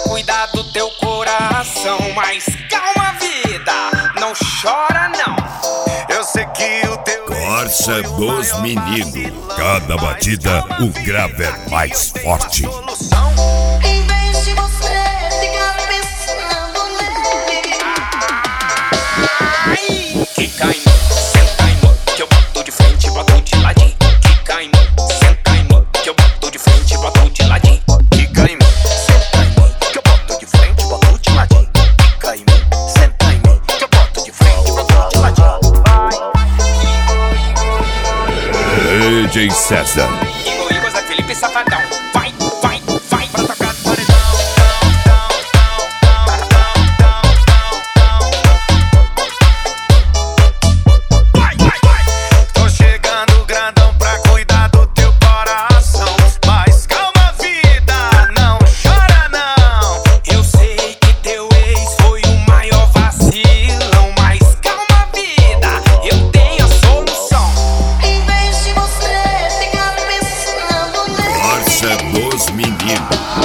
cuidar do teu coração. Mas calma, vida, não chora não. Eu sei que o teu Corsa dos meninos. Cada batida, o grave é mais forte. Em vez de você ficar pensando nele. Ai, quica em mim, senta em mim, que eu boto de frente e boto de ladinho. Quica em mim, senta em mim, que eu boto de frente e boto de ladinho. Quica em mim, senta em mim, que eu boto de frente e boto de ladinho. Quica em mim, senta em mim, que eu boto de frente e boto de ladinho. DJ César. Igor, Zé Felipe Safadão. Vai, vai, vai pra tocar do paredão. Vai, vai, vai. Tô chegando grandão pra cuidar do teu coração. Mas calma, vida, não chora não. Eu sei que teu ex foi o maior vacilão. Mas calma, vida, eu tenho a solução. Em vez de você ficar pensando nele. Corsa dos meninos.